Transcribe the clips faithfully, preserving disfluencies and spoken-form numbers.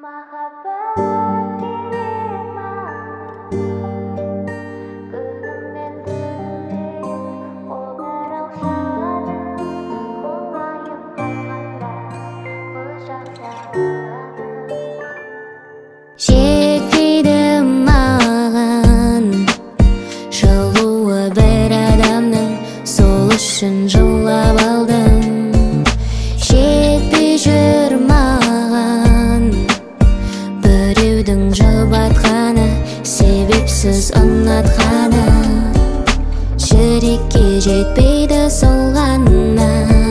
Махаббат керек маған, күнімнен түнімнен қоңырау шалады, мұңайып қалғанда құшақтап алады. Жетпейді маған жылуы бір адамның, сол үшін жылап алдым. Жетпей жүр маған біреудің жұбатқаны, себепсіз ұнатқаны. Жүрекке жетпейді сол ғана.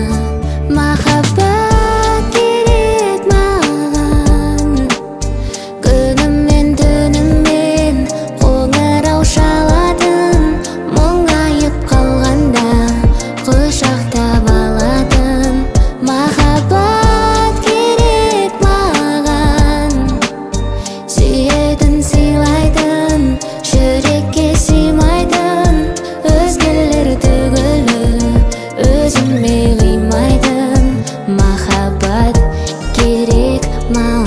Махаббат керек маған, күніммен түніммен қоңырау шалатын, мұңайып қалғанда құшақтап алатын. Махаббат керек маған, сүйетін сыйлайтын, жүрекке сыймайтын, өзгелер түгілі өзіме қимайтын. Махаббат керек маған.